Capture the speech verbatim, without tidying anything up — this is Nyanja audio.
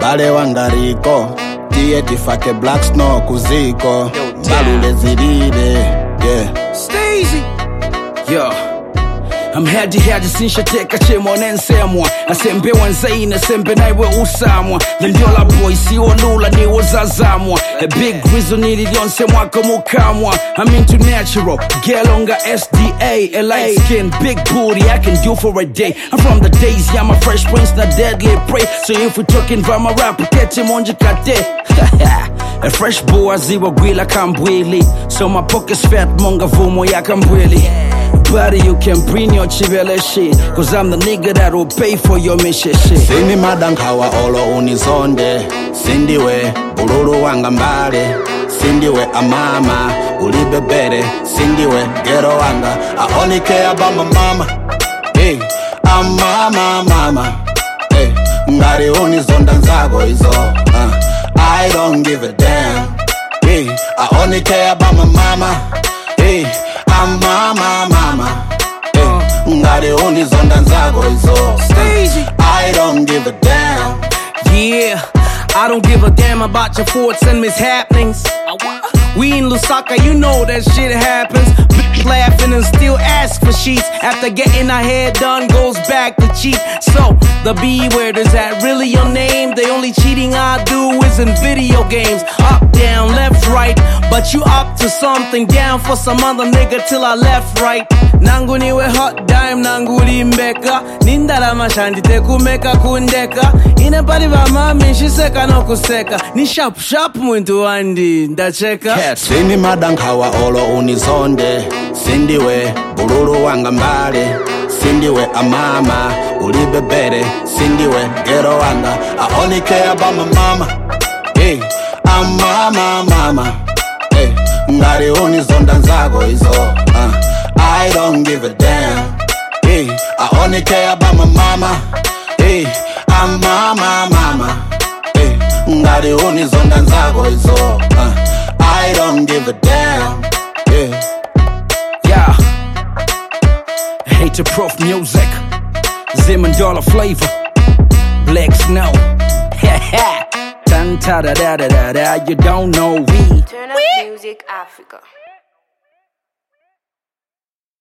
mbale wangariko tiye tifake Black Snow kuziko balule zilile yeah Steezy yo I'm haji haji sinshateka chemo nensemwa asembe wanzaina sembe naiwe usamwa Lendiola boy siwo lula niwo zazamwa A big grizzle nililionse mwaka mukamwa I'm into natural gelonga S D A A light skin big booty I can do for a day I'm from the days yeah my fresh prince not deadly prey So if we talking about my rap kete monji kate A fresh boy ziwa gwila kambwili So my pockets fat monga vumo ya kambwili Buddy, you can bring your chivele shit Cause I'm the nigga that will pay for your mission shit Sini madankawa olo unizonde Sindiwe, bululu wanga mbale Sindiwe amama, ulibebere Sindiwe, gero wanga I only care about my mama Hey, I'm mama, mama Hey, ngari unizonda nzago izo uh, I don't give a damn Hey, I only care about my mama Hey, I'm mama, mama Hey, ngari unizonda nzago izo Steezy I don't give a damn Yeah, I don't give a damn about your thoughts and mishappenings We in Lusaka, you know that shit happens Bitch laughing and still ask for sheets After getting our hair done, goes back to cheat So, the B word, is that really your name? The only cheating I do is in video games Up, down, left, right But you up to something, down for some other nigga till I left, right Nangu niwe hot dime, nangu limbeka Nindala mashandi teku meka kundeka Inapari va mami, shiseka no kuseka Ni sharp sharp mwintu wandi, ndacheka Sini madankawa olo unizonde Sindiwe, bululu wanga mbale Sindiwe amama, ulibebere Sindiwe, gero wanga I only care about my mama Hey, I'm mama, mama Hey, ngari unizonda nzago izo uh, I don't give a damn Hey, I only care about my mama Hey, I'm mama, mama Hey, ngari unizonda nzago izo uh, I don't give a damn Yeah Yeah Hate to Prof music Zim Dollar flavor Black Snow Tan ta da da da da da You don't know we Turn up Music Africa.